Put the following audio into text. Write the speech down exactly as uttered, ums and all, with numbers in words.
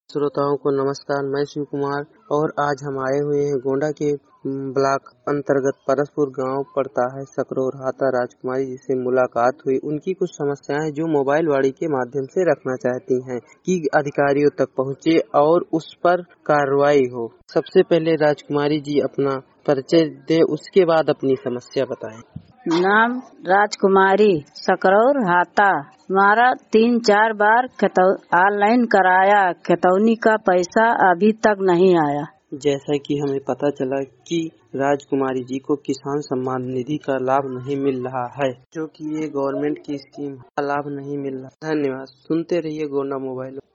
श्रोताओं को नमस्कार। मैं शिव कुमार और आज हम आए हुए हैं गोंडा के ब्लॉक अंतर्गत परसपुर गांव पड़ता है सकरौर हाता। राजकुमारी जी से मुलाकात हुई। उनकी कुछ समस्याएं जो मोबाइल वाणी के माध्यम से रखना चाहती हैं कि अधिकारियों तक पहुंचे और उस पर कार्रवाई हो। सबसे पहले राजकुमारी जी अपना परिचय दे, उसके बाद अपनी समस्या बताएं। नाम राजकुमारी, सकरौर हाता। हमारा तीन चार बार ऑनलाइन कराया, खतौनी का पैसा अभी तक नहीं आया। जैसा कि हमें पता चला कि राजकुमारी जी को किसान सम्मान निधि का लाभ नहीं मिल रहा है, जो कि ये गवर्नमेंट की स्कीम का लाभ नहीं मिल रहा। धन्यवाद। सुनते रहिए गोंडा मोबाइल।